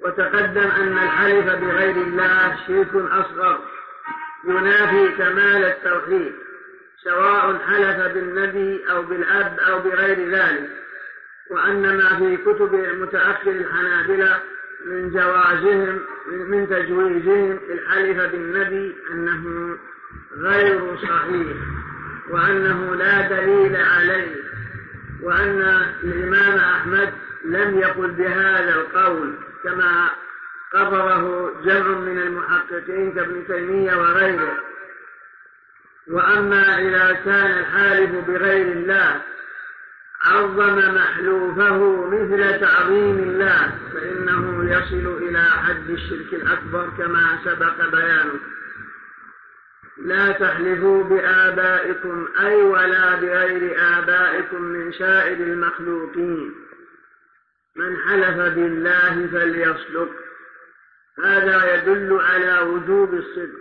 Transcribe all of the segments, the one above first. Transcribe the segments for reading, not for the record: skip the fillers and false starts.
وتقدم أن الحلف بغير الله شرك أصغر ينافي كمال التوحيد، سواء حلف بالنبي أو بالأب أو بغير ذلك، وأن ما في كتب متأخر الحنابلة من جوازهم من تجويزهم الحلف بالنبي أنه غير صحيح، وأنه لا دليل عليه، وأن الإمام أحمد لم يقل بهذا القول كما قرره جمع من المحققين كابن تيمية وغيره. وأما إذا كان الحالف بغير الله عظم محلوفه مثل تعظيم الله فإنه يصل إلى حد الشرك الأكبر كما سبق بيانه. لا تحلفوا بآبائكم أي ولا بغير آبائكم من سائر المخلوقين، من حلف بالله فليصدق. هذا يدل على وجوب الصدق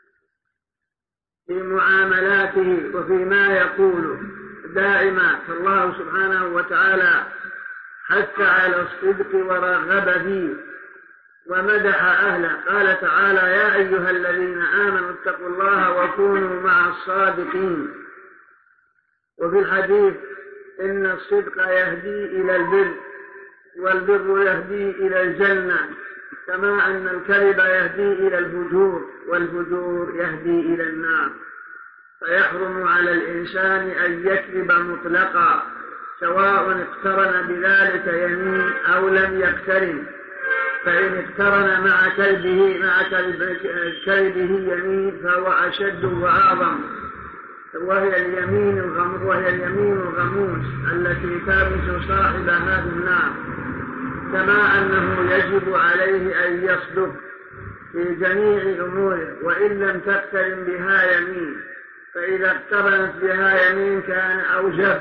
في معاملاته وفيما يقوله دائما، فالله سبحانه وتعالى حث على الصدق ورغب فيه ومدح أهله. قال تعالى: يا أيها الذين آمنوا اتقوا الله وكونوا مع الصادقين. وفي الحديث: إن الصدق يهدي إلى البر والبر يهدي إلى الجنة، كما أن الكذب يهدي إلى الفجور والفجور يهدي إلى النار. فيحرم على الإنسان أن يكذب مطلقا، سواء اقترن بذلك يمين أو لم يقترن. فإن اقترن مع كذبه يمين فهو أشد وأعظم، وهي اليمين الغموس التي تابس صاحبها في النار. كما أنه يجب عليه أن يصدق في جميع أموره وإن لم تقترن بها يمين، فإذا اقترنت بها يمين كان أوجب.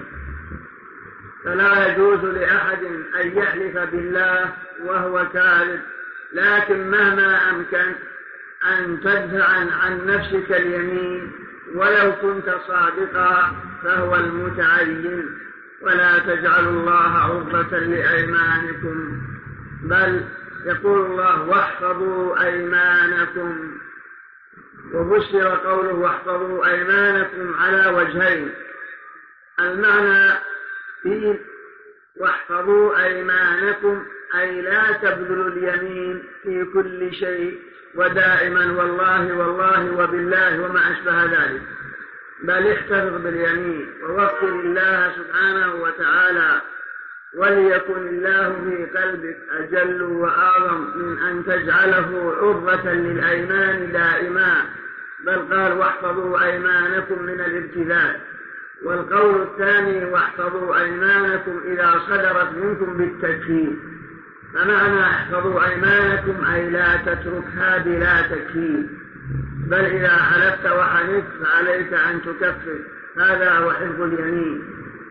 فلا يجوز لأحد أن يحلف بالله وهو كاذب، لكن مهما أمكن أن تدفع عن نفسك اليمين ولو كنت صادقا فهو المتعين. ولا تجعلوا الله عرضة لأيمانكم، بل يقول الله: واحفظوا أيمانكم. وبشر قوله: واحفظوا أيمانكم على وجهين. المعنى فيه واحفظوا أيمانكم أي لا تبذلوا اليمين في كل شيء ودائما والله وبالله وما أشبه ذلك، بل احتفظ باليمين ووكل الله سبحانه وتعالى، وليكن الله في قلبك أجل وأعظم من أن تجعله عرضة للأيمان دائما، بل قال: واحفظوا أيمانكم من الابتلاء. والقول الثاني: واحفظوا أيمانكم إذا صدرت منكم بالتكفير. فمعنى احفظوا أيمانكم أي لا تتركها بلا تكفير، بل إذا حلفت وحلفت فعليك أن تكفر. هذا هو حفظ اليمين.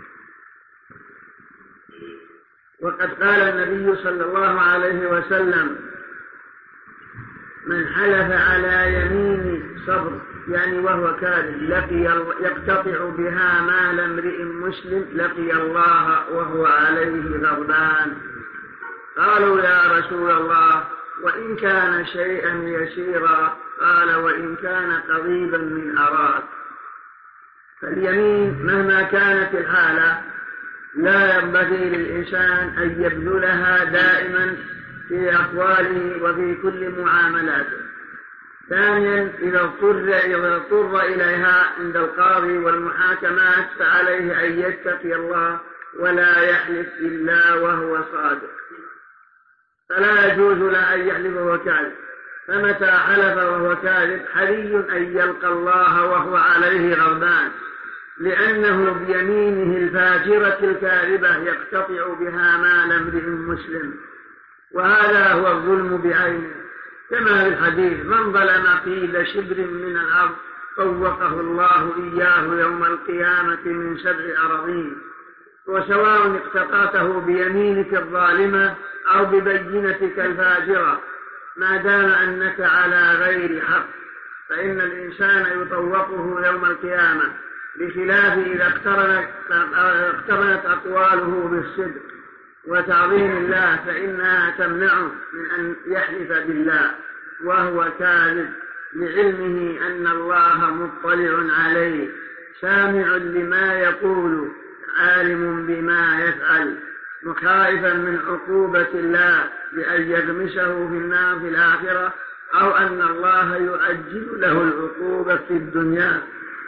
وقد قال النبي صلى الله عليه وسلم: من حلف على يمين صبر، يعني وهو كاذب، يقتطع بها مال امرئ مسلم لقي الله وهو عليه غضبان. قالوا: يا رسول الله، وإن كان شيئا يسيرا؟ قال: وإن كان قريبا من أراك. فاليمين مهما كانت الحالة لا ينبغي للإنسان أن يبذلها دائما في أقواله وفي كل معاملاته. ثانيا: إذا اضطر إليها عند القاضي والمحاكمات فعليه أن يتقي الله ولا يحلف إلا وهو صادق، فلا يجوز له أن يحلف وهو كاذب. فمتى حلف وهو كاذب حري أن يلقى الله وهو عليه غضبان، لأنه بيمينه الفاجرة الكاذبة يقتطع بها مال امرئ مسلم، وهذا هو الظلم بعينه. كما في الحديث: من ظلم قيل شبر من الأرض طوقه الله إياه يوم القيامة من 7 أراضين. وسواء اقتطعته بيمينك الظالمة أو ببينتك الفاجرة، ما دام أنك على غير حق فإن الإنسان يطوقه يوم القيامة، بخلاف إذا اقترنت أقواله بالصدق وتعظيم الله فإنها تمنعه من أن يحلف بالله وهو كاذب، لعلمه أن الله مطلع عليه سامع لما يقول عالم بما يفعل، مخائفا من عقوبة الله بأن يغمسه في النار في الآخرة، أو أن الله يؤجل له العقوبة في الدنيا.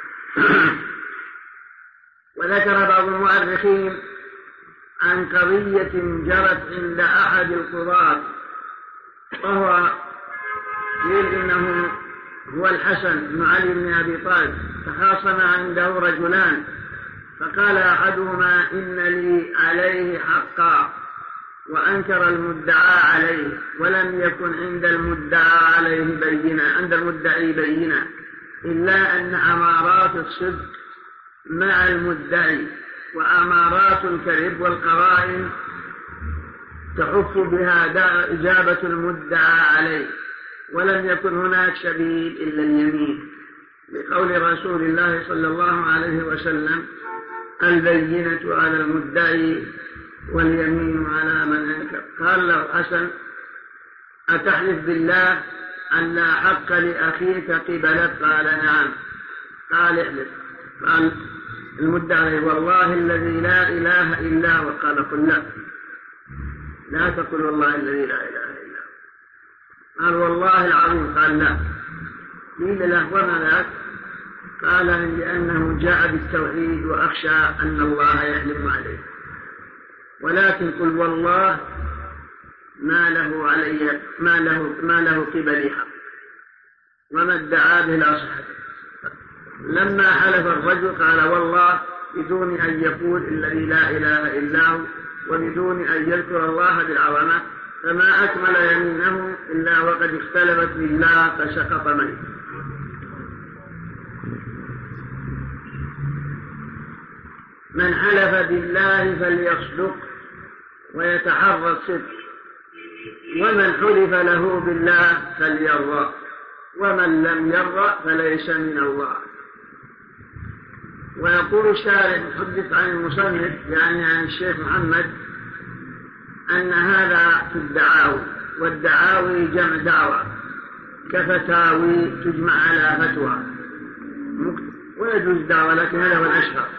وذكر بعض المؤرخين عن قضية جرت عند أحد القضاة، وهو قيل إنه هو الحسن بن علي بن أبي طالب، تخاصم عنده رجلان، فقال أحدهما إن لي عليه حقا، وأنكر المدعى عليه، ولم يكن عند المدعى عليه بينة، عند المدعي بينة، إلا أن أمارات الصدق مع المدعي وأمارات الكذب والقرائن تحف بها إجابة المدعى عليه، ولم يكن هناك سبيل إلا اليمين، لقول رسول الله صلى الله عليه وسلم: البينة على المدعي واليمين على من أنكر. قال له حسن: أتحلف بالله أن لا حق لأخيك قبلك؟ قال: نعم. قال: احلف. قال المدعي: والله الذي لا إله إلا هو. قال: قل لا، لا تقل والله الذي لا إله إلا هو. قال: والله العظيم. قال: لا. قيل له: وما ذاك؟ قال: لأنه جاء بالتوحيد وأخشى أن الله يحلف عليه، ولكن قل والله ما له علي ما له قبلي حق، وما ادعى به لا صحة. لما حلف الرجل قال: والله، بدون أن يقول الذي لا إله إلا هو، وبدون أن يذكر الله بالعظمة، فما أكمل يمينه إلا وقد اختلفت بالله فسقط منه. من حلف بالله فليصدق ويتحرى الصدق، ومن حلف له بالله فليرضى، ومن لم يرضى فليس من الله. ويقول الشارع محدث عن المصنف يعني عن الشيخ محمد أن هذا في الدعاوي، والدعاوي جمع دعوة، كفتاوي تجمع على فتوى، ويجوز دعوة لكن هذا هو الأشهر.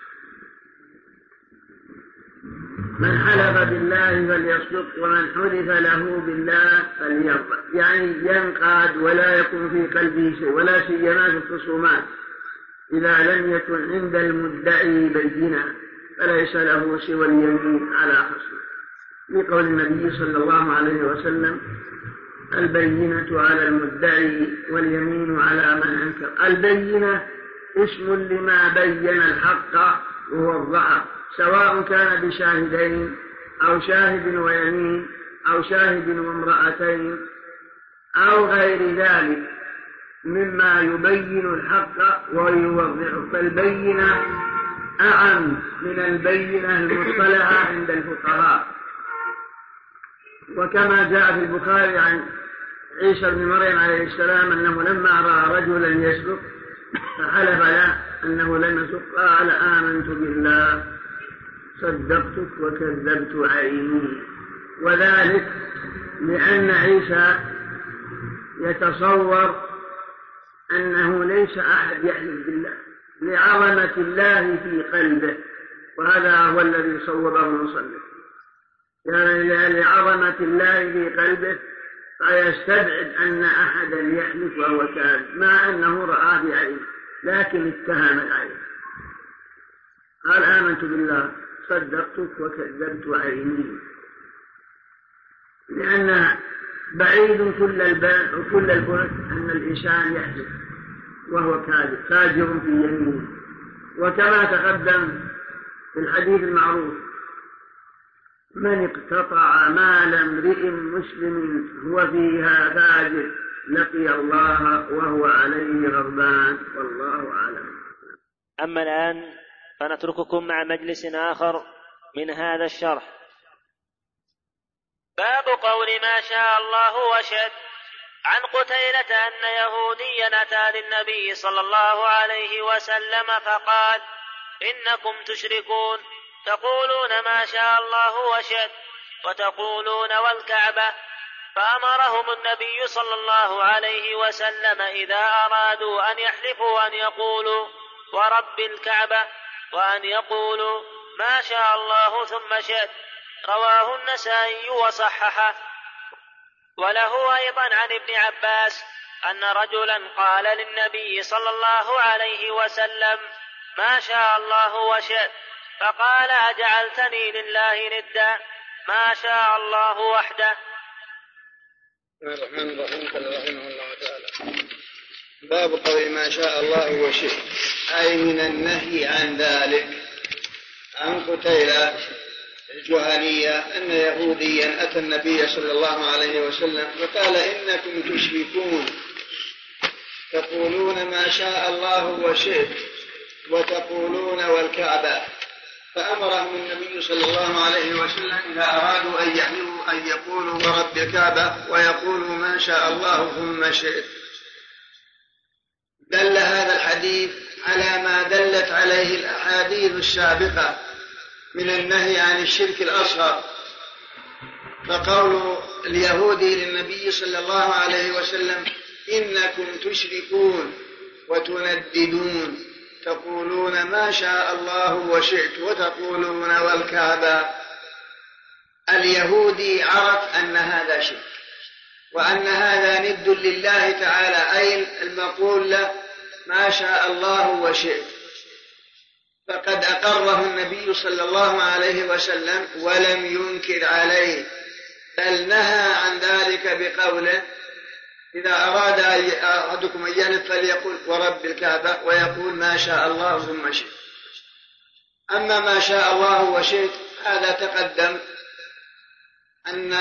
من حلف بالله فليصدق، ومن حلف له بالله فليرضى، يعني ينقاد ولا يكون في قلبه شيء، ولا سيما في الخصومات، إذا لم يكن عند المدعي بينة فليس له سوى اليمين على خصمه، لقول النبي صلى الله عليه وسلم: البينة على المدعي واليمين على من أنكر. البينة اسم لما بين الحق وهو الظهر، سواء كان بشاهدين أو شاهد ويمين أو شاهد وامرأتين أو غير ذلك مما يبين الحق ويوضحه. فالبينة أعم من البينة المصطلحة عند الفقهاء. وكما جاء في البخاري عن عيسى بن مريم عليه السلام أنه لما رأى رجلا يسرق فحلف له أنه لم يسرق، قال: آمنت بالله صدقتك وكذبت عيني. وذلك لأن عيسى يتصور أنه ليس أحد يحلف بالله لعظمة الله في قلبه، وهذا هو الذي صوبه المصنف، يعني لعظمة الله في قلبه، فيستبعد أن أحدا يحلف وهو كاذب، مع أنه رأى بعينه لكن اتهم العين. قال: آمنت بالله صدقتك وكذبت عيني، لأن بعيد كل البعد أن الإنسان يحلف وهو كاذب فاجر في يمينه. وكما تقدم في الحديث المعروف: من اقتطع مال امرئ مسلم هو فيها فاجر لقي الله وهو عليه غضبان، والله أعلم. أما الآن فنترككم مع مجلس آخر من هذا الشرح. باب قول ما شاء الله وشئت. عن قتيلة أن يهوديا أتى للنبي صلى الله عليه وسلم فقال: إنكم تشركون، تقولون ما شاء الله وشئت وتقولون والكعبة. فأمرهم النبي صلى الله عليه وسلم إذا أرادوا أن يحلفوا أن يقولوا ورب الكعبة وأن يقولوا ما شاء الله ثم شئت. رواه النسائي وصححه. وله أيضا عن ابن عباس أن رجلا قال للنبي صلى الله عليه وسلم ما شاء الله وشئت، فقال أجعلتني لله ندا؟ ما شاء الله وحده. الرحمن الرحيم. قال رحمه الله تعالى: باب قول ما شاء الله وشئت، أي من النهي عن ذلك. عن قتيلة الجهنية أن يهوديا أتى النبي صلى الله عليه وسلم فقال: إنكم تشركون تقولون ما شاء الله وشئت وتقولون والكعبة. فأمرهم النبي صلى الله عليه وسلم إذا أرادوا أن يحلفوا أن يقولوا ورب الكعبة ويقولوا ما شاء الله ثم شئت. دل هذا الحديث على ما دلت عليه الأحاديث السابقة من النهي عن الشرك الأصغر. فقول اليهودي للنبي صلى الله عليه وسلم: إنكم تشركون وتنددون تقولون ما شاء الله وشئت وتقولون والكعبة. اليهودي عرف أن هذا شرك وأن هذا ند لله تعالى، أي المقول له ما شاء الله وشئت. فقد أقره النبي صلى الله عليه وسلم ولم ينكر عليه، بل نهى عن ذلك بقوله: إذا أراد أحدكم أن يحلف فليقل ورب الكعبة ويقول ما شاء الله ثم شئت. أما ما شاء الله وشئت هذا تقدم أن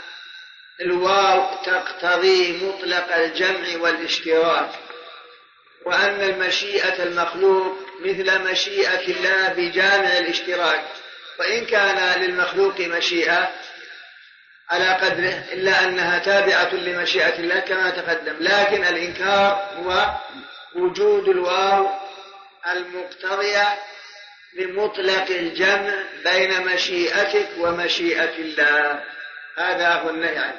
الواو تقتضي مطلق الجمع والاشتراك، وأن المشيئة المخلوق مثل مشيئة الله بجامع الاشتراك، وإن كان للمخلوق مشيئة على قدره إلا أنها تابعة لمشيئة الله كما تقدم. لكن الإنكار هو وجود الواو المقتضية لمطلق الجمع بين مشيئتك ومشيئة الله، هذا هو النهي عنه.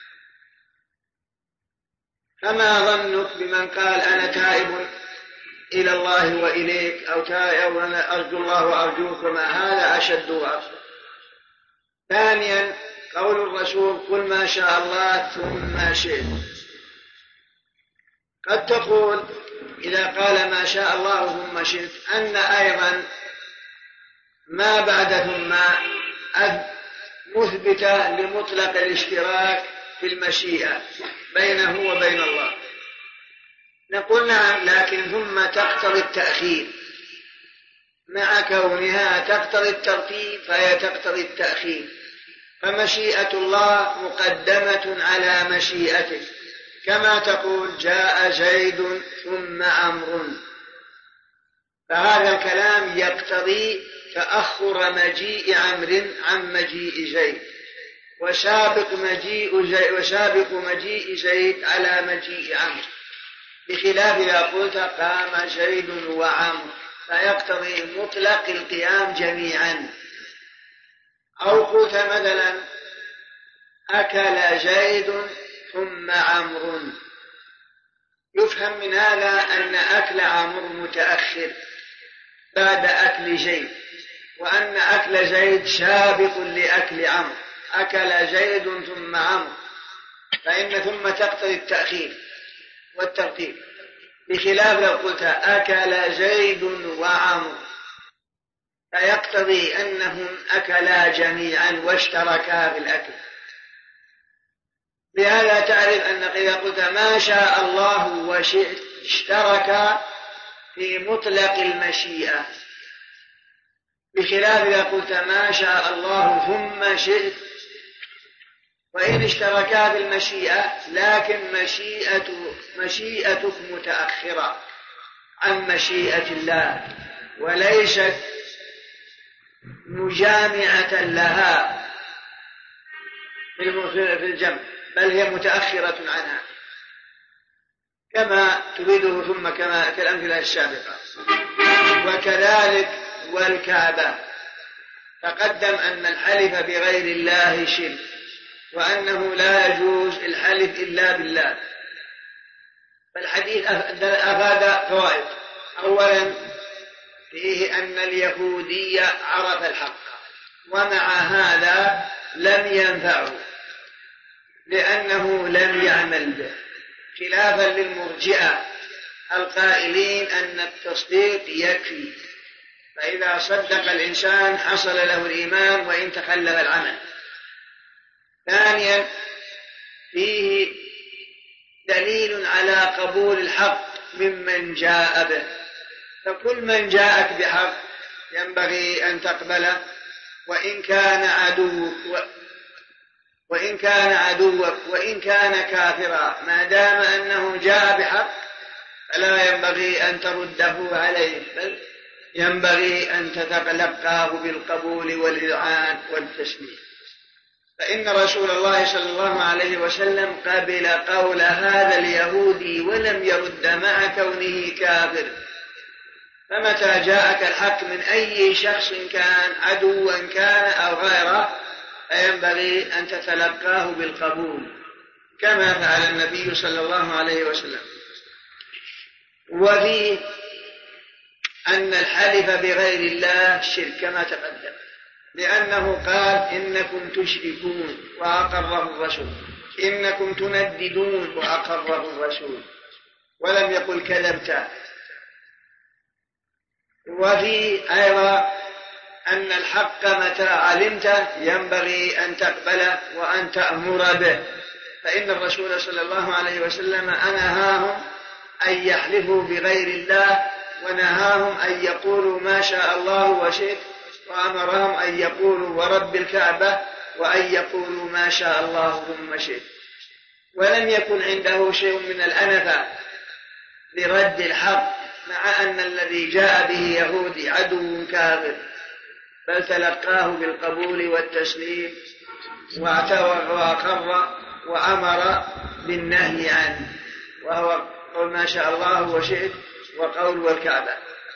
فما ظنك بمن قال أنا تائب إلى الله وإليك أو تائب وأنا أرجو الله وأرجوك، وما هذا أشد وأفضل. ثانيا قول الرسول: قل ما شاء الله ثم شئت. قد تقول إذا قال ما شاء الله ثم شئت أن أيضا ما بعد ثم مثبتة لمطلق الاشتراك في المشيئة بينه وبين الله. نقول نعم، لكن ثم تقتضي التأخير، مع كونها تقتضي الترتيب فهي تقتضي التأخير. فمشيئة الله مقدمة على مشيئته، كما تقول جاء زيد ثم عمرو، فهذا الكلام يقتضي تأخر مجيء عمرو عن مجيء زيد، وسابق مجيء زيد على مجيء عمرو، بخلاف إذا قلت قام زيد وعمرو فيقتضي مطلق القيام جميعا. أو قلت مثلا أكل زيد ثم عمرو، يفهم من هذا أن أكل عمرو متأخر بعد أكل زيد، وأن أكل زيد سابق لأكل عمرو، أكل زيد ثم عمرو، فإن ثم تقتضي التأخير والترتيب، بخلاف لو قلت أكل زيد وعمرو فيقتضي أنهم أكلا جميعا واشتركا في الأكل. بهذا تعرف أن إذا قلت ما شاء الله وشئت اشتركا في مطلق المشيئة، بخلاف إذا قلت ما شاء الله ثم شئت، وإن اشتركا في المشيئة لكن مشيئتك متأخرة عن مشيئة الله وليست مجامعة لها في الجمع، بل هي متأخرة عنها كما تريده ثم كما كالأمثلة السابقة. وكذلك والكعبة، تقدم أن الحلف بغير الله شرك، وأنه لا يجوز الحلف إلا بالله. فالحديث أفاد فوائد. أولا فيه أن اليهودي عرف الحق، ومع هذا لم ينفعه لأنه لم يعمل به، خلافا للمرجئة القائلين أن التصديق يكفي، فإذا صدق الإنسان حصل له الإيمان وإن تخلف العمل. ثانيا فيه دليل على قبول الحق ممن جاء به، فكل من جاءك بحق ينبغي أن تقبله وإن كان عدوك وإن كان كافرا، ما دام أنه جاء بحق فلا ينبغي أن ترده عليه، بل ينبغي أن تتلقاه بالقبول والإذعان والتسليم. فإن رسول الله صلى الله عليه وسلم قبل قول هذا اليهودي ولم يرد مع كونه كافر. فمتى جاءك الحق من أي شخص كان، عدوا كان أو غيره، فينبغي أن تتلقاه بالقبول كما فعل النبي صلى الله عليه وسلم. وفيه أن الحلف بغير الله شرك كما تقدم، لأنه قال إنكم تشركون وأقره الرسول، إنكم تنددون وأقره الرسول، ولم يقل كذبت. وفيه أيضا أن الحق متى علمته ينبغي أن تقبله وأن تأمر به، فإن الرسول صلى الله عليه وسلم نهاهم أن يحلفوا بغير الله، ونهاهم أن يقولوا ما شاء الله وشئت، وأمرهم أن يقولوا ورب الكعبة، وأن يقولوا ما شاء الله ثم شئت. ولم يكن عنده شيء من الأنفة لرد الحق، مع أن الذي جاء به يهودي عدو كافر، بل تلقاه بالقبول والتسليم وأقر وأمر بالنهي عنه، وهو قول ما شاء الله وشئت وقول والكعبة.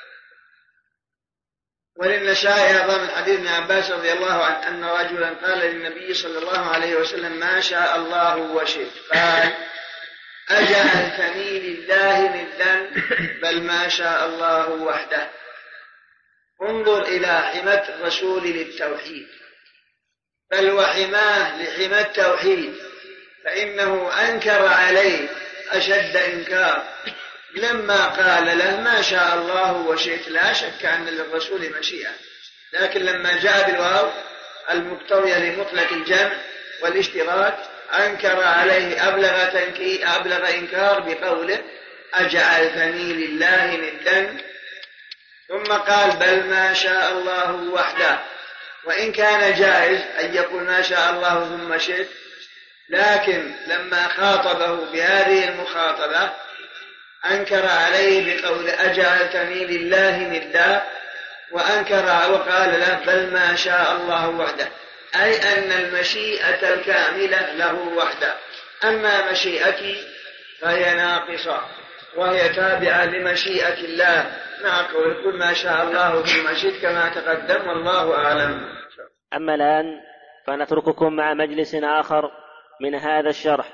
وللنسائي أيضا من حديث ابن عباس رضي الله عنه أن رجلا قال للنبي صلى الله عليه وسلم ما شاء الله وشئت، قال أجعلتني لله ندا، بل ما شاء الله وحده. انظر إلى حماة الرسول للتوحيد، بل وحماه لحماة التوحيد، فإنه أنكر عليه أشد إنكار لما قال له ما شاء الله وشئت. لا شك أن للرسول مشيئة، لكن لما جاء بالواو المقتضية لمطلق الجمع والاشتراك أنكر عليه أبلغ إنكار بقوله أجعلتني لله ندا، ثم قال بل ما شاء الله وحده. وإن كان جائز أن يقول ما شاء الله ثم شئت، لكن لما خاطبه بهذه المخاطبة أنكر عليه بقول أجعلتني لله ندا، وأنكر وقال له بل ما شاء الله وحده، أي أن المشيئة الكاملة له وحده، أما مشيئتي فهي ناقصة وهي تابعة لمشيئة الله، مع قول كل ما شاء الله ثم شئت كما تقدم، والله أعلم. أما الآن فنترككم مع مجلس آخر من هذا الشرح.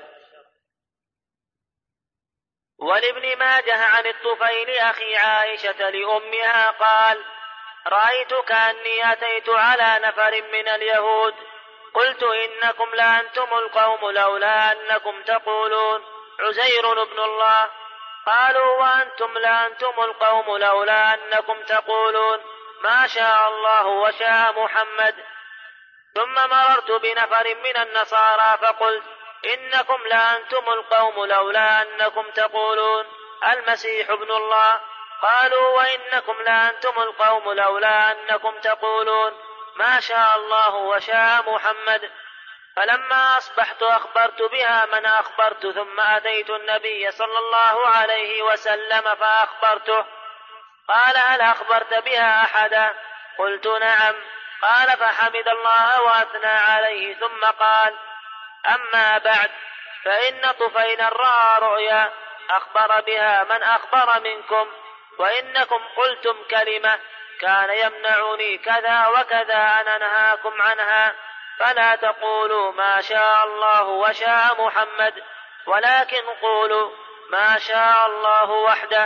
ولابن ماجه عن الطفيل أخي عائشة لأمها قال رأيت كأني أتيت على نفر من اليهود، قلت إنكم لأنتم القوم لولا أنكم تقولون عزير ابن الله، قالوا وأنتم لأنتم القوم لولا أنكم تقولون ما شاء الله وشاء محمد. ثم مررت بنفر من النصارى فقلت إنكم لأنتم القوم لولا أنكم تقولون المسيح ابن الله، قالوا وإنكم لأنتم القوم لولا أنكم تقولون ما شاء الله وشاء محمد. فلما أصبحت أخبرت بها من أخبرت، ثم أتيت النبي صلى الله عليه وسلم فأخبرته، قال هل أخبرت بها أحدا؟ قلت نعم. قال فحمد الله وأثنى عليه، ثم قال أما بعد فإن طفيلا رأى رؤيا أخبر بها من أخبر منكم، وإنكم قلتم كلمة كان يمنعني كذا وكذا أنا أنهاكم عنها، فلا تقولوا ما شاء الله وشاء محمد، ولكن قولوا ما شاء الله وحده.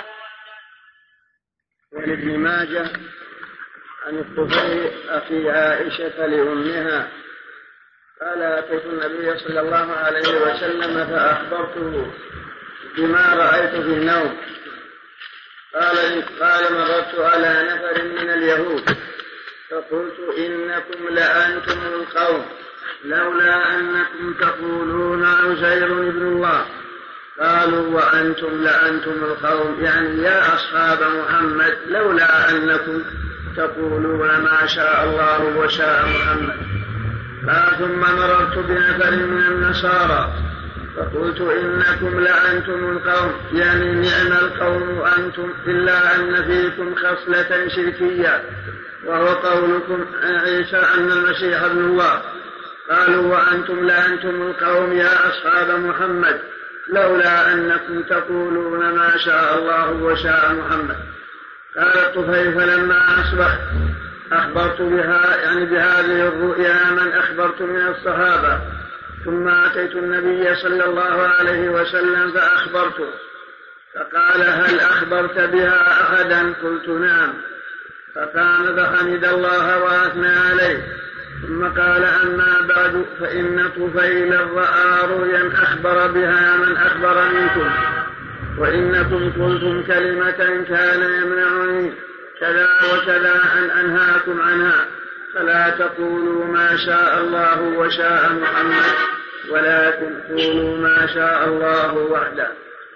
ولابن ماجه عن الطفيل أخي عائشة لأمها قال أتيت النبي صلى الله عليه وسلم فأخبرته بما رأيت في النوم. قال مررت على نفر من اليهود فقلت إنكم لأنتم القوم لولا أنكم تقولون عزير ابن الله. قالوا وأنتم لأنتم القوم، يعني يا أصحاب محمد لولا أنكم تقولون ما شاء الله وشاء محمد. ثم مررت بنفر من النصارى فقلت إنكم لأنتم القوم، يعني نعم القوم أنتم، إلا أن فيكم خصلة شركية وهو قولكم عيسى أن المسيح ابن الله. قالوا وأنتم لأنتم القوم يا أصحاب محمد لولا أنكم تقولون ما شاء الله وشاء محمد. قال الطفيل فلما أصبحت أخبرت بها، يعني بهذه الرؤيا من أخبرت من الصحابة، ثم أتيت النبي صلى الله عليه وسلم فأخبرته فقال هل أخبرت بها أحدا؟ قلت نعم. فقام فحمد الله وأثنى عليه، ثم قال أما بعد فإن طفيلا رأى رؤيا أخبر بها من أخبر منكم، وإنكم قلتم كلمة كان يمنعني كذا وكذا أن أنهاكم عنها، فلا تقولوا ما شاء الله وشاء محمد، ولكن قولوا ما شاء الله وحده.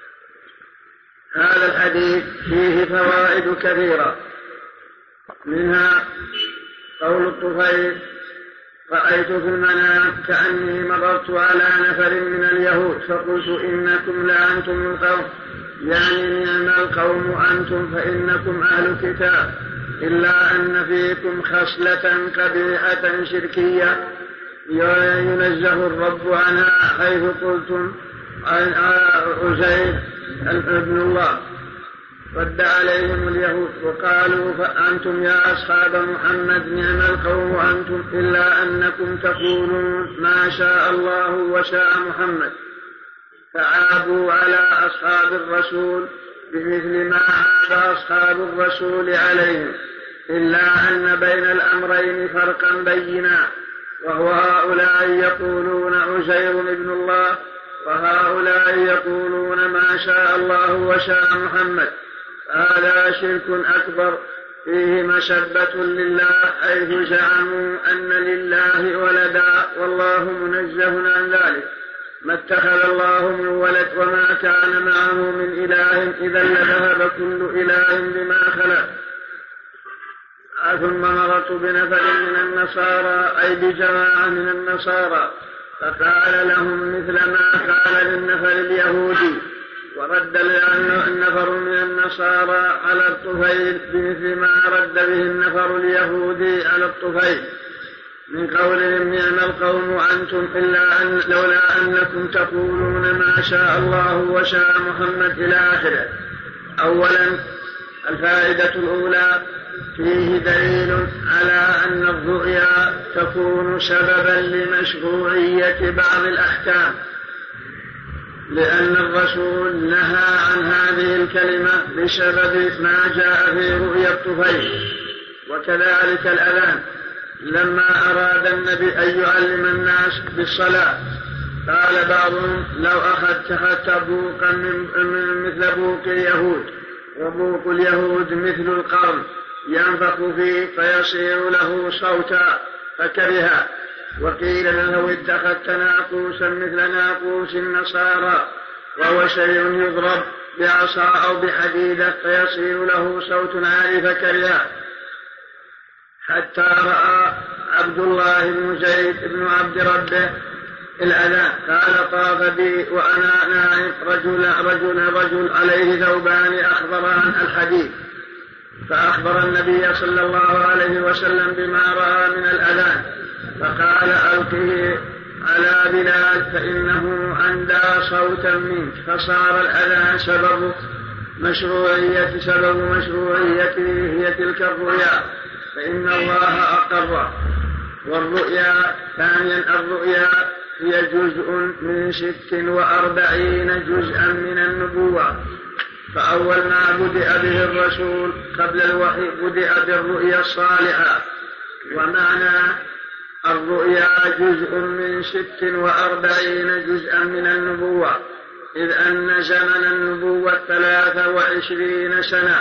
هذا الحديث فيه فوائد كثيرة، منها قول الطفيل رأيت في المنام كأني مررت على نفر من اليهود فقلت إنكم لأنتم القوم، يعني نعم القوم أنتم فإنكم أهل كتاب، إلا أن فيكم خصلة قبيحة شركية ينزه الرب عنها، حيث قلتم عزير ابن الله. رد عليهم اليهود وقالوا فأنتم يا أصحاب محمد نعم القوم أنتم، إلا أنكم تقولون ما شاء الله وشاء محمد. فعابوا على أصحاب الرسول بمثل ما عاب أصحاب الرسول عليهم، إلا أن بين الأمرين فرقا بينا، وهو هؤلاء يقولون عزير ابن الله، وهؤلاء يقولون ما شاء الله وشاء محمد. هذا شرك أكبر فيه مشبة لله، حيث زعموا أن لله ولدا والله منزه عن ذلك، ما اتخذ الله من ولد وما كان معه من إله، إذا لذهب كل إله بما خلق. ثم مررت بنفر من النصارى، أي بجماعة من النصارى، فقال لهم مثل ما قال للنفر اليهودي، ورد النفر من النصارى على الطفيل بمثل ما رد به النفر اليهودي على الطفيل من قولهم نعم القوم أنتم، إلا أن لولا أنكم تقولون ما شاء الله وشاء محمد إلى آخره. أولا الفائدة الأولى فيه دليل على أن الرؤيا تكون سببا لمشروعية بعض الأحكام، لأن الرسول نهى عن هذه الكلمة بسبب ما جاء في رؤيا الطفيل. وكذلك الأذان لما أراد النبي أن يعلم الناس بالصلاة قال بعضهم لو أخذت بوقا مثل بوق اليهود، وبوق اليهود مثل القرن ينفخ فيه فيصير له صوتا فكره. وقيل له اتخذت ناقوسا مثل ناقوس النصارى، وهو شيء يضرب بعصا أو بحديدة فيصير له صوت عالي فكره. حتى رأى عبد الله بن زيد بن عبد ربه الأذان قال طاف بي وأنا نائم رجل عليه ثوبان أخبران الحديث، فأخبر النبي صلى الله عليه وسلم بما رأى من الأذان، فقال ألقه على بلال فإنه أندى صوتا منك، فصار الأذان سببه سبب مشروعيته هي تلك الرؤيا فإن الله أقر. والرؤيا ثانيا الرؤيا هي جزء من 46 جزءا من النبوة. فأول ما بدأ به الرسول قبل الوحي بدأ بالرؤيا الصالحة. ومعنى الرؤيا جزء من 46 جزءا من النبوة، إذ أن زمن النبوة 23 سنة،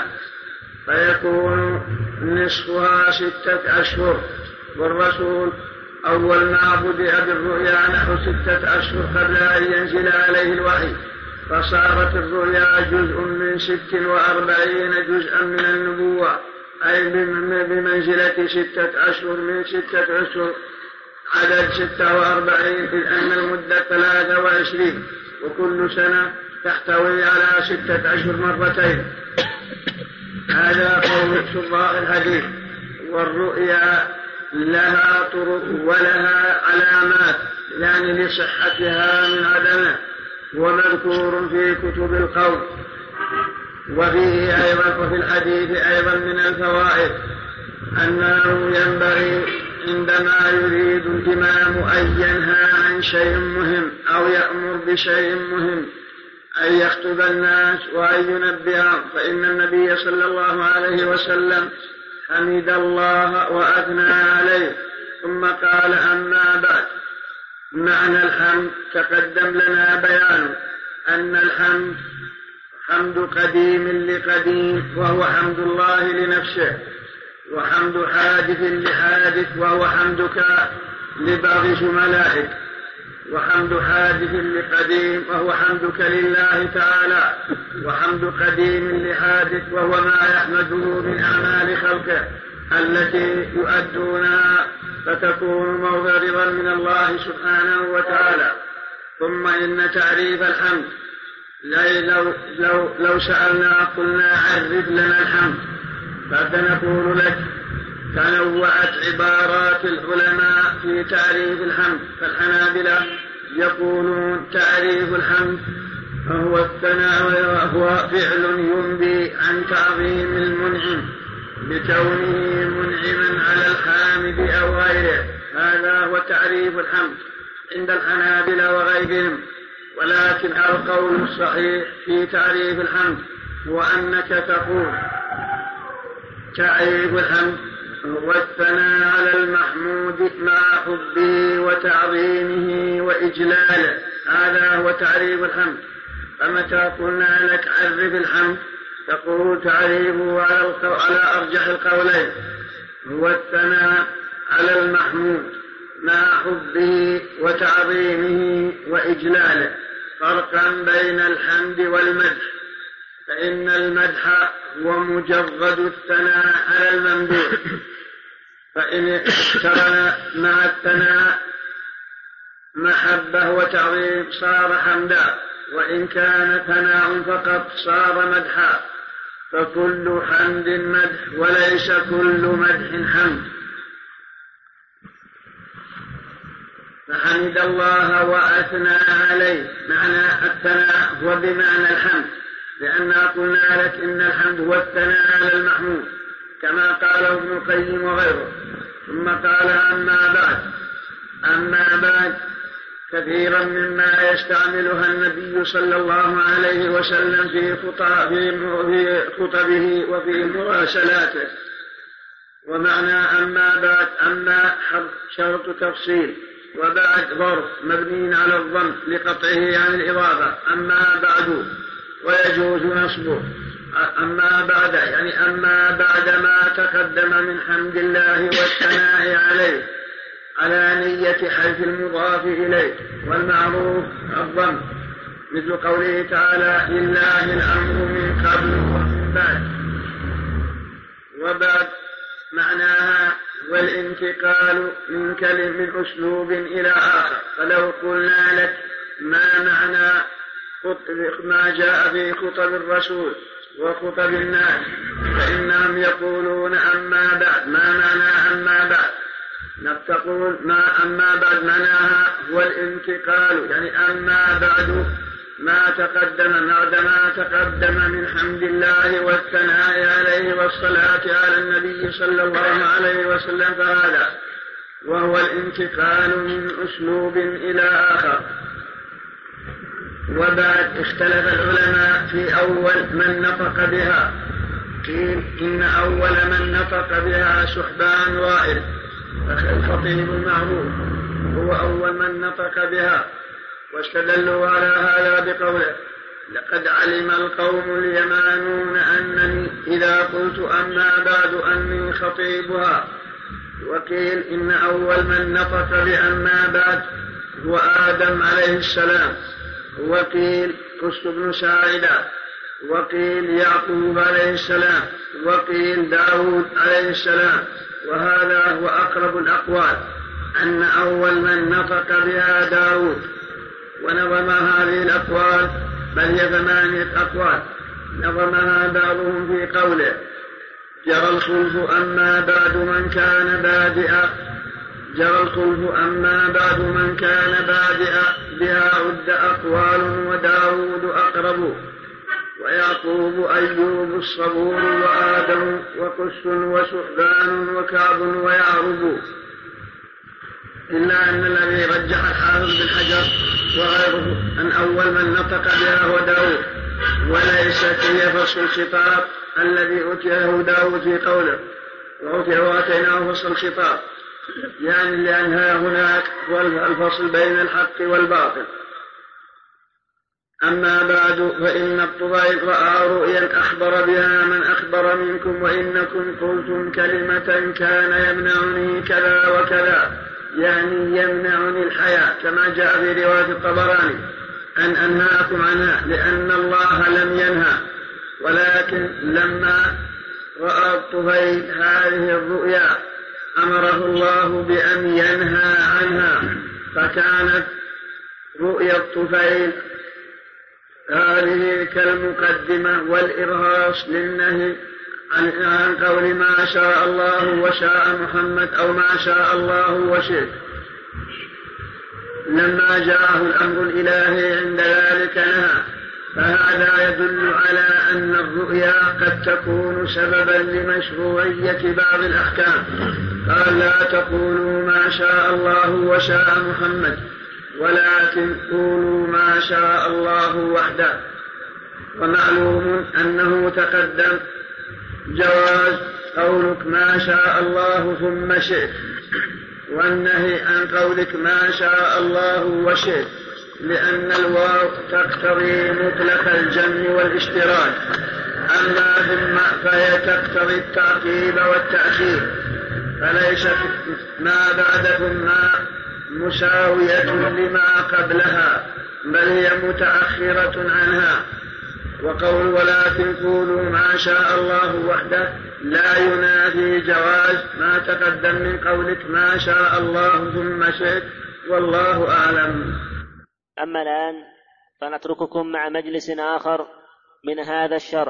فيكون نصفها 6 أشهر. والرسول أول ما بدأ بالرؤيا نحو 6 أشهر قبل أن ينزل عليه الوحي، فصارت الرؤيا جزء من 46 جزءا من النبوة، أي بمنزلة 6 أشهر من 6 أشهر، عدد 46، إذ أن المدة 23 وكل سنة تحتوي على 6 أشهر مرتين. هذا قول شراح الحديث. والرؤيا لها طرق ولها علامات، يعني لصحتها من عدمه، ومذكور في كتب القول. وفيه أيضا وفي الحديث أيضا من الفوائد أنه ينبغي عندما يريد الإمام أن ينهى عن شيء مهم أو يأمر بشيء مهم أن يخطب الناس وأن ينبههم، فإن النبي صلى الله عليه وسلم حمد الله وأثنى عليه ثم قال: أما بعد. معنى الحمد تقدم لنا بيان أن الحمد حمد قديم لقديم، وهو حمد الله لنفسه، وحمد حادث لحادث، وهو حمدك لبعض زملائك، وحمد حادث لقديم، وهو حمدك لله تعالى، وحمد قديم لحادث، وهو ما يحمده من أعمال خلقه التي يؤدونها فتكون موضع رضا من الله سبحانه وتعالى. ثم إن تعريف الحمد لو سألنا قلنا عرف لنا الحمد، فسنقول لك تنوعت عبارات العلماء في تعريف الحمد. فالحنابلة يقولون تعريف الحمد هو الثناء، وهو فعل ينبي عن تعظيم المنعم بكونه منعما على الحامد أو غيره. هذا هو تعريف الحمد عند الحنابلة وغيرهم. ولكن القول الصحيح في تعريف الحمد هو أنك تقول تعريف الحمد هو الثناء على المحمود مع حبه وتعظيمه وإجلاله. هذا هو تعريف الحمد. فمتى قلنا لك عرف الحمد تقول تعريفه على أرجح القولين هو الثناء على المحمود مع حبه وتعظيمه وإجلاله. فرقا بين الحمد والمدح، فإن المدح هو مجرد الثناء على الممدوح، فإن اقترن مع الثناء محبة وتعظيم صار حمدا، وإن كان ثناء فقط صار مدحا. فكل حمد مدح وليس كل مدح حمد. فحمد الله وأثنى عليه. معنى الثناء هو بمعنى الحمد، لأننا قلنا لك إن الحمد هو الثناء على المحمود كما قاله ابن القيم وغيره. ثم قال: أما بعد كثيرا مما يستعملها النبي صلى الله عليه وسلم في خطبه وفي مراسلاته. ومعنى أما بعد أما شرط تفصيل، وبعد ظرف مبني على الضم لقطعه عن الإضافة. أما بعد ويجوز نصبه. أما بعد يعني أما بعد ما تقدم من حمد الله والثناء عليه على نية حذف المضاف إليه، والمعروف الضم، مثل قوله تعالى: لله الأمر من قبل ومن بعد. وبعد معناها والانتقال من أسلوب إلى آخر. فلو قلنا لك ما معنى ما جاء في خطب الرسول وخطب الناس، فإنهم يقولون أما بعد. ما معنى أما بعد؟ تقول ما أما بعد معناها هو الانتقال، يعني أما بعد ما تقدم من حمد الله والثناء عليه والصلاة على النبي صلى الله عليه وسلم فهذا، وهو الانتقال من أسلوب إلى آخر. وبعد اختلف العلماء في أول من نطق بها، قيل إن أول من نطق بها سحبان وائل الخطيب المعروف هو أول من نطق بها، واستدلوا على هذا بقوله: لقد علم القوم اليمانون أنني إذا قلت أما بعد أني خطيبها. وقيل إن أول من نطق بأما بعد هو آدم عليه السلام، وقيل قس بن ساعدة، وقيل يعقوب عليه السلام، وقيل داود عليه السلام. وهذا هو أقرب الأقوال، أن أول من نطق بها داود. ونظم هذه الأقوال، بل هي 8 أقوال، نظمها بعضهم في قوله: جرى الخلف أما بعد من كان بادئا، جرى الخلف أما بعد من كان بادئا، بها عد أقوال وداود أقرب، ويعقوب أيوب الصبور وآدم وقس وسحبان وكعب ويعرب. إلا أن الذي رجح الحافظ بن حجر وغيره أن أول من نطق بها هو داود، وليست هي فصل الخطاب الذي أوتيه داود في قوله: وآتيناه فصل الخطاب، يعني لأنها هناك الفصل بين الحق والباطل. أما بعد، فإن الطفيل رأى رؤيا أخبر بها من أخبر منكم، وإنكم قلتم كلمة كان يمنعني كذا وكذا، يعني يمنعني الحياة، كما جاء في رواية الطبراني: أن أنهاكم عنها، لأن الله لم ينهى. ولكن لما رأى الطفيل هذه الرؤيا أمره الله بأن ينهى عنها، فكانت رؤيا الطفيل هذه كالمقدمة والإرهاص للنهي عن قول ما شاء الله وشاء محمد، أو ما شاء الله وشئت. لما جاءه الأمر الإلهي عند ذلك نهى. فهذا يدل على أن الرؤيا قد تكون سببا لمشروعية بعض الأحكام. قال: لا تقولوا ما شاء الله وشاء محمد، ولكن قولوا ما شاء الله وحده. ومعلوم أنه تقدم جواز قولك ما شاء الله ثم شئت، والنهي عن قولك ما شاء الله وشئت، لأن الواو تقتضي مطلق الجمع والاشتراك، أما ثم فهي تقتضي التعقيب والتأخير، فليست ما بعد ثم مساوية لما قبلها، بل هي متأخرة عنها. وقول ولكن قولوا ما شاء الله وحده لا ينافي جواز ما تقدم من قولك ما شاء الله ثم شئت، والله أعلم. أما الآن فنترككم مع مجلس آخر من هذا الشرح.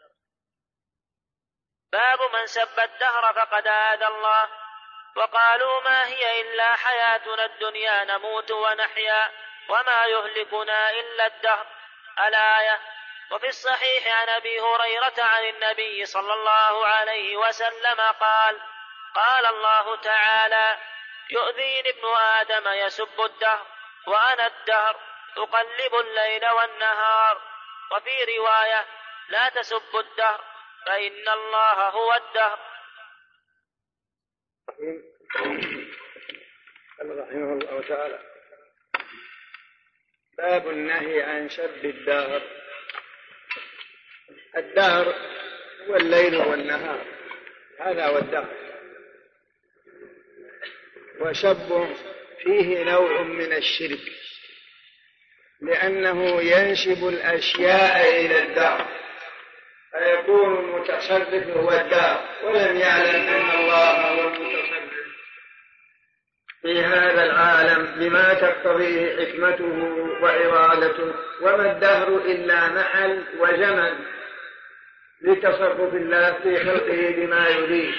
باب من سب الدهر فقد آذى الله. وقالوا ما هي إلا حياتنا الدنيا نموت ونحيا وما يهلكنا إلا الدهر. الآية. وفي الصحيح عن أبي هريرة عن النبي صلى الله عليه وسلم قال: قال الله تعالى: يؤذيني ابن آدم يسب الدهر وأنا الدهر أقلب الليل والنهار. وفي رواية: لا تسب الدهر فإن الله هو الدهر. رحمه الله تعالى. باب النهي عن سب الدهر. الدهر هو الليل والنهار، هذا هو الدهر. وسبه فيه نوع من الشرك، لأنه ينسب الأشياء إلى الدهر، فيكون المتصرف هو الدهر، ولم يعلم أن الله هو المتصرف في هذا العالم بما تقتضيه حكمته وإرادته. وما الدهر إلا محل وزمن لتصرف الله في خلقه بما يريد.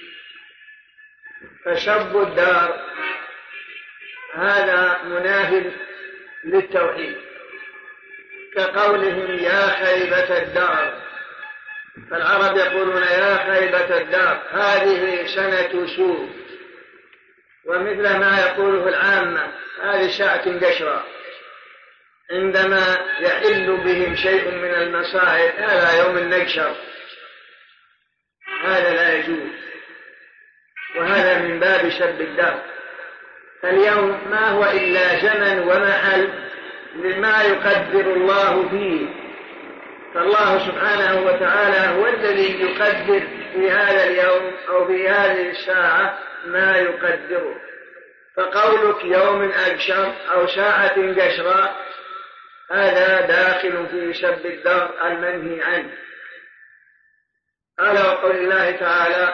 فسب الدهر هذا منافي للتوحيد، كقولهم يا خيبة الدار، فالعرب يقولون يا خيبة الدار، هذه سنة سوء. ومثل ما يقوله العامة هذه ساعة قشرة، عندما يحل بهم شيء من المصائب هذا يوم النقشر، هذا لا يجوز، وهذا من باب سب الدهر. فاليوم ما هو إلا زمن ومحل لما يقدر الله فيه، فالله سبحانه وتعالى هو الذي يقدر في هذا اليوم أو في هذه الساعة ما يقدره. فقولك يوم أقشر أو ساعة قشرة هذا داخل في سب الدهر المنهي عنه. قال وقول الله تعالى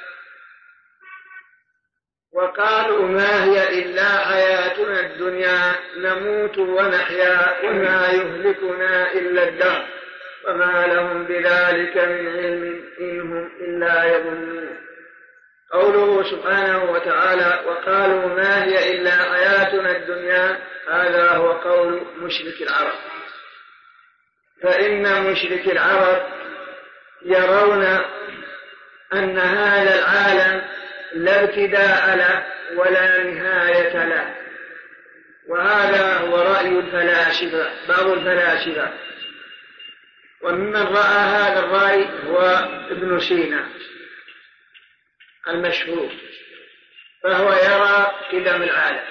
وقالوا ما هي إلا حياتنا الدنيا نموت ونحيا وما يهلكنا إلا الدهر وما لهم بذلك من علم إن هم إلا يظنون. قوله سبحانه وتعالى وقالوا ما هي إلا حياتنا الدنيا، هذا هو قول مشرك العرب، فإن مشرك العرب يرون أن هذا العالم لا ابتداء له ولا نهاية له، وهذا هو رأي الفلاسفة، بعض الفلاسفة. وممن رأى هذا الرأي هو ابن سينا المشهور، فهو يرى قدم العالم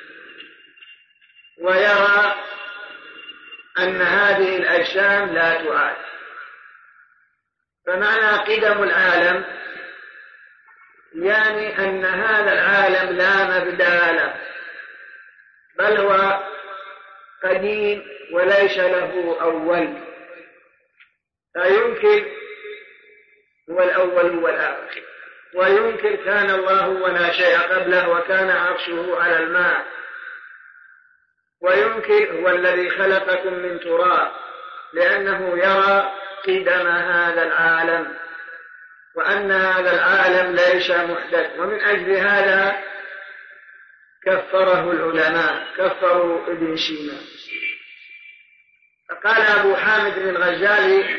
ويرى أن هذه الأجسام لا تعاد. فمعنى قدم العالم يعني أن هذا العالم لا مبدأ له، بل هو قديم وليس له أول، فيمكن هو الأول والآخر، ويمكن كان الله ولا شيء قبله وكان عرشه على الماء، ويمكن هو الذي خلقكم من تراب، لأنه يرى قدم هذا العالم وأن هذا العالم ليس محدث. ومن أجل هذا كفره العلماء، كفروا ابن سينا. فقال أبو حامد بن الغزالي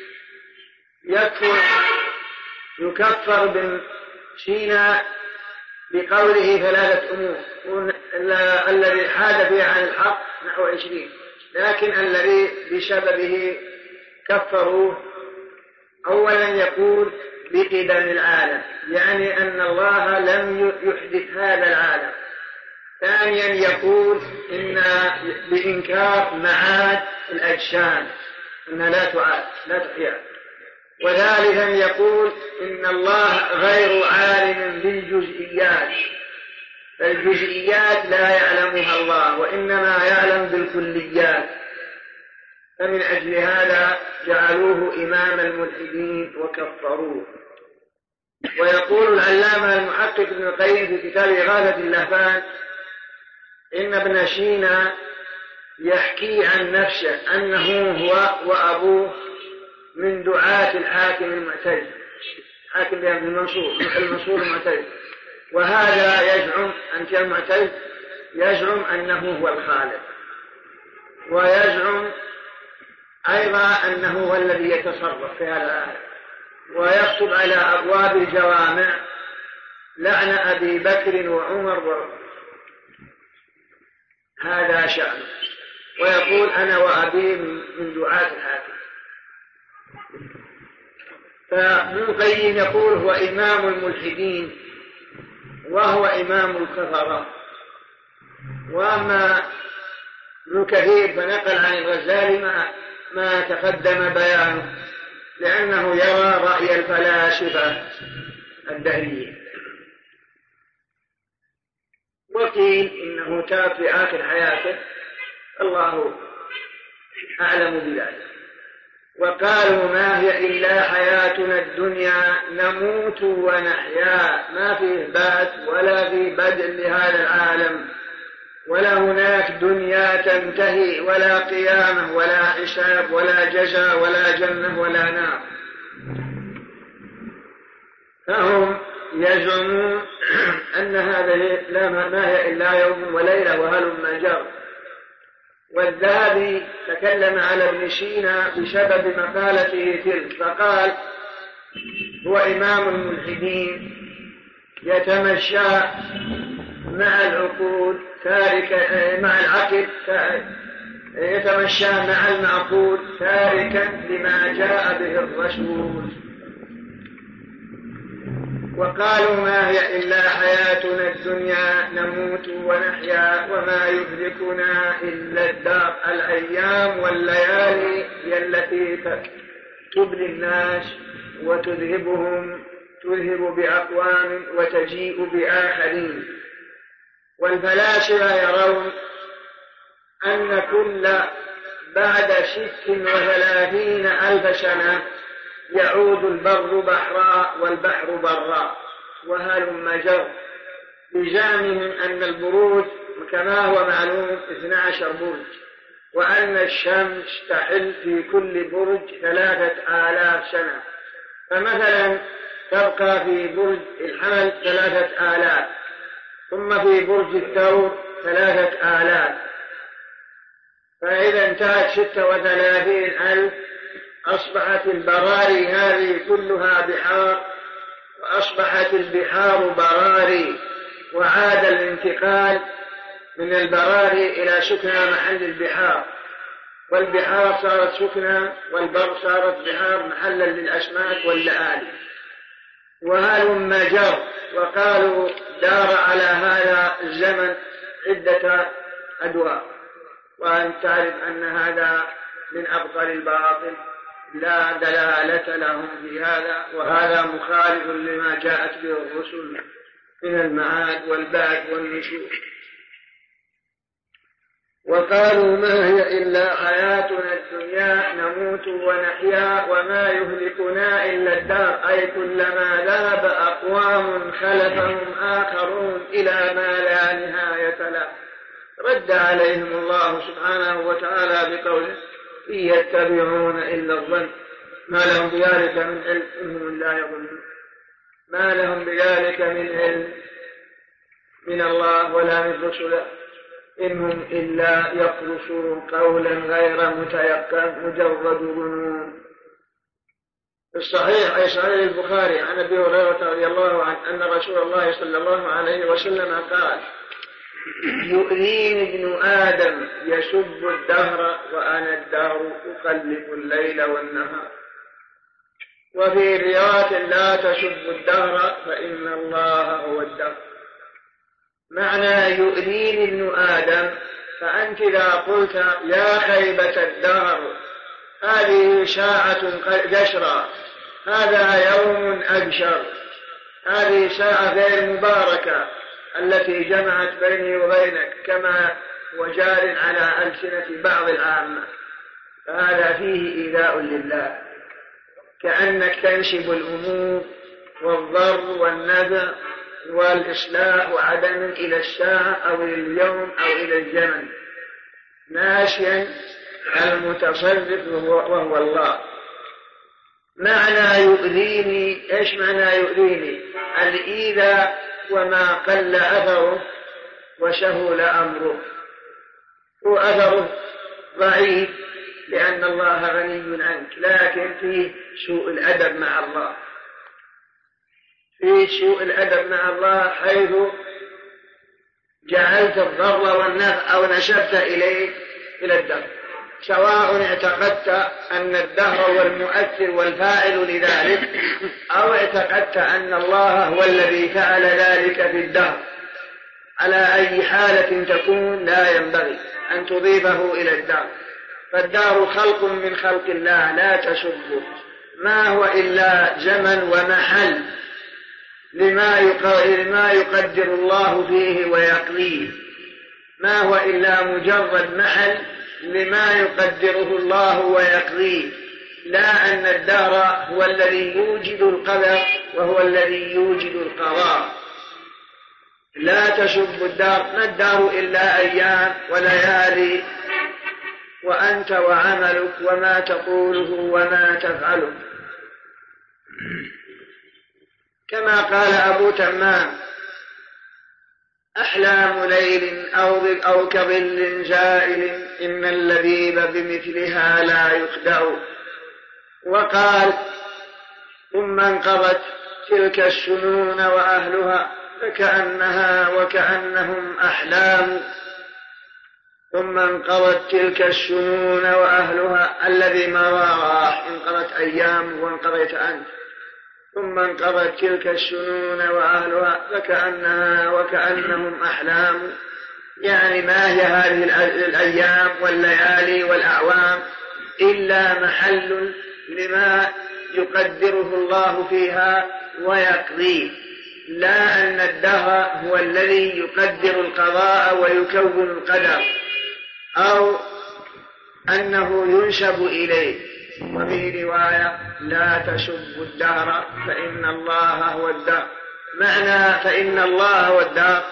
يكفر ابن سينا بقوله 3 أمور، الذي حاد فيه عن الحق نحو 20، لكن الذي بسببه كفروه أولا يقول بقدم العالم، يعني أن الله لم يحدث هذا العالم. ثانيا يقول إن بإنكار معاد الأجسام، أنها لا تعاد لا تحيا. وثالثا يقول إن الله غير عالم بالجزئيات، فالجزئيات لا يعلمها الله وإنما يعلم بالكليات، فمن أجل هذا جعلوه إمام الملحدين وكفروه. ويقول العلامة المحقق ابن القيم في كتاب إغاثة اللهفان إن ابن سينا يحكي عن نفسه أنه هو وأبوه من دعاة الحاكم المعتزلي، حاكم بن المنصور المعتزلي، وهذا يزعم أن المعتزلي يزعم أنه هو الخالق، ويزعم أيضا أنه هو الذي يتصرف في هذا العالم، ويكتب على أبواب الجوامع لعن أبي بكر وعمر هذا شأنه، ويقول أنا وأبي من دعاة الحاكم. فابن القيم يقول هو إمام الملحدين وهو إمام الكفرة. وأما ابن كثير فنقل عن الغزالي ما تقدم بيانه، لأنه يرى رأي الفلاسفة الدهرية. وقيل إنه تاب في آخر حياته، الله أعلم بذلك. وقالوا ما هي إلا حياتنا الدنيا نموت ونحيا، ما فيه بعث ولا فيه بدء لهذا العالم، ولا هناك دنيا تنتهي ولا قيامة ولا حساب ولا جزاء ولا جنة ولا نار. فهم يزعمون أن هذا ما هي إلا يوم وليلة وهلم جر، والذهبي تكلم على ابن سينا بسبب مقالته تلك فقال: هو إمام الملحدين يتمشى مع العقول مع العقل يتمشى مع المعقول تاركا لما جاء به الرسول. وقالوا: ما هي إلا حياتنا الدنيا نموت ونحيا وما يدركنا إلا الدار. الأيام والليالي هي التي تبلي الناس وتذهب بأقوام وتجيء بآخرين. والفلاسفة يرون أن كل بعد 36,000 سنة يعود البر بحراء والبحر براء وهلم جر، بزعمهم أن البروج كما هو معلوم 12 برج، وأن الشمس تحل في كل برج 3000 سنة. فمثلا تبقى في برج الحمل 3000، ثم في برج الثور 3000، فإذا انتهت 36,000 أصبحت البراري هذه كلها بحار، وأصبحت البحار براري، وعاد الانتقال من البراري إلى سكنى محل البحار، والبحار صارت سكنى والبر صارت بحار محلا للأسماك واللآلي. وهلم جر. وقالوا دار على هذا الزمن عدة أدوار. وأن تعرف أن هذا من أبطل الباطل، لا دلالة لهم في هذا، وهذا مخالف لما جاءت به الرسل من المعاد والبعث والنشور. وقالوا: ما هي إلا حياتنا الدنيا نموت ونحيا وما يهلكنا إلا الدار، أي كلما ذهب أقوام خلفهم آخرون إلى ما لا نهاية له. رد عليهم الله سبحانه وتعالى بقوله: إن يتبعون إلا الظن ما لهم بذلك من علم إنهم لا يظنون. ما لهم بذلك من علم من الله ولا من رسله، إنهم إلا يخرصون قولا غير متيقن مجرد ظنون. في الصحيح أي صحيح البخاري عن أبي هريرة رضي الله عنه أن رسول الله صلى الله عليه وسلم قال: يؤذيني ابن آدم يسب الدهر وأنا الدهر أقلب الليل والنهار. وفي رواية: لا تسب الدهر فإن الله هو الدهر. معنى يؤذيني ابن آدم، فأنت إذا قلت يا خيبة الدهر هذه ساعة جشرة، هذا يوم أبشر، هذه ساعة غير مباركة التي جمعت بيني وبينك، كما وجار على ألسنة بعض العامة، فهذا فيه إيذاء لله، كأنك تنسب الأمور والضر والنذر والإصلاح وعدم إلى الساعة أو إلى اليوم أو إلى الزمن، ناسيا المتصرف وهو الله. معنى يؤذيني، إيش معنى يؤذيني؟ الإيذاء وما قل أثره وسهل أمره، وأثره ضعيف لأن الله غني عنك، لكن فيه سوء الأدب مع الله، فيه سوء الأدب مع الله، حيث جعلت الضر والنفع أو نسبت إليه إلى الدهر، سواء اعتقدت أن الدهر هو المؤثر والفاعل لذلك، أو اعتقدت أن الله هو الذي فعل ذلك في الدهر. على أي حالة تكون لا ينبغي أن تضيفه إلى الدهر، فالدهر خلق من خلق الله لا تسبه، ما هو إلا زمن ومحل لما يقدر الله فيه ويقضيه، ما هو إلا مجرد محل لما يقدره الله ويقضيه، لا أن الدهر هو الذي يوجد القدر وهو الذي يوجد القضاء. لا تسب الدهر، ما الدهر إلا أيام وليالي، وأنت وعملك وما تقوله وما تفعله. كما قال أبو تمام: أحلام ليل أو كظل زائل إن اللبيب بمثلها لا يخدع. وقال ثم انقضت تلك السنون وأهلها فكأنها وكأنهم أحلام. ثم انقضت تلك السنون وأهلها، الذي ما راح انقضت أيام وانقضيت أنت. ثم انقضت تلك السنون وأهلها فكأنها وكأنهم أحلام، يعني ما هي هذه الأيام والليالي والأعوام إلا محل لما يقدره الله فيها ويقضيه، لا أن الدهر هو الذي يقدر القضاء ويكون القدر، أو أنه ينسب إليه. وفي رواية لا تسبوا الدهر فإن الله هو الدهر. معنى فإن الله هو الدهر،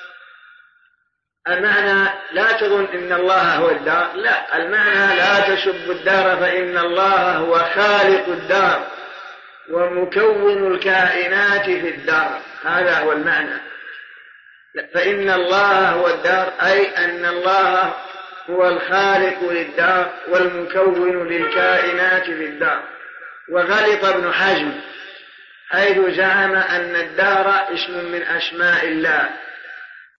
المعنى لا تظن إن الله هو الدهر، لا، المعنى لا تسبوا الدهر فإن الله هو خالق الدهر ومكون الكائنات في الدهر، هذا هو المعنى. فإن الله هو الدهر أي أن الله هو الخالق للدهر والمكون للكائنات في الدهر. وغلط ابن حزم حيث زعم أن الدهر اسم من أسماء الله،